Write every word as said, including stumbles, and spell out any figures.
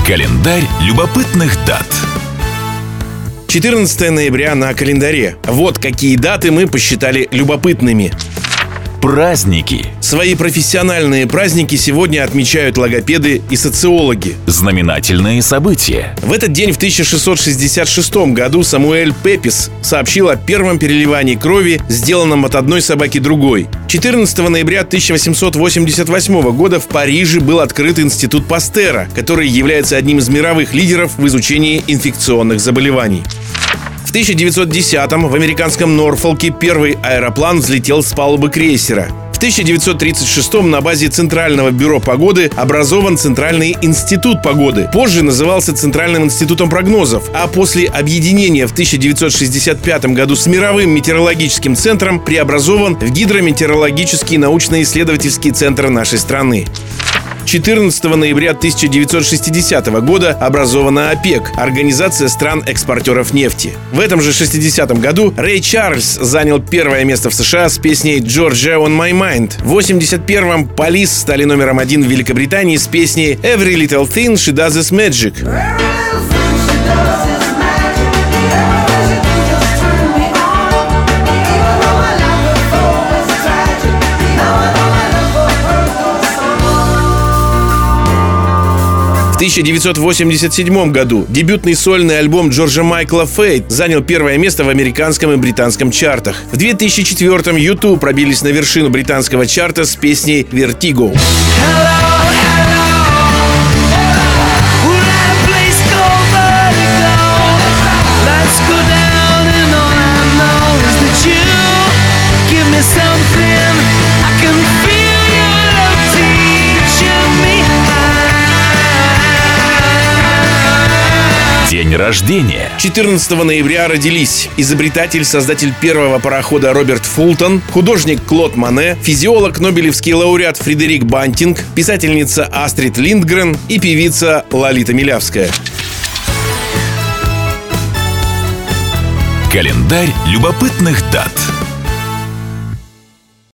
Календарь любопытных дат. четырнадцатое ноября на календаре. Вот какие даты мы посчитали любопытными. Праздники. Свои профессиональные праздники сегодня отмечают логопеды и социологи. Знаменательные события. В этот день в тысяча шестьсот шестьдесят шестом году Самуэль Пепис сообщил о первом переливании крови, сделанном от одной собаки другой. четырнадцатого ноября тысяча восемьсот восемьдесят восьмого года в Париже был открыт институт Пастера, который является одним из мировых лидеров в изучении инфекционных заболеваний. В тысяча девятьсот десятом в американском Норфолке первый аэроплан взлетел с палубы крейсера. В тысяча девятьсот тридцать шестом на базе Центрального бюро погоды образован Центральный институт погоды. Позже назывался Центральным институтом прогнозов, а после объединения в тысяча девятьсот шестьдесят пятом году с Мировым метеорологическим центром преобразован в Гидрометеорологический научно-исследовательский центр нашей страны. четырнадцатого ноября тысяча девятьсот шестидесятого года образована ОПЕК – Организация стран-экспортеров нефти. В этом же шестидесятом году Рэй Чарльз занял первое место в США с песней «Georgia on my mind». В восемьдесят первом Police стали номером один в Великобритании с песней «Every little thing she does is magic». В тысяча девятьсот восемьдесят седьмом году дебютный сольный альбом Джорджа Майкла «Fate» занял первое место в американском и британском чартах. В две тысячи четвёртом ю ту пробились на вершину британского чарта с песней «Vertigo». День рождения. четырнадцатого ноября родились изобретатель, создатель первого парохода Роберт Фултон, художник Клод Моне, физиолог, нобелевский лауреат Фредерик Бантинг, писательница Астрид Линдгрен и певица Лолита Милявская. Календарь любопытных дат.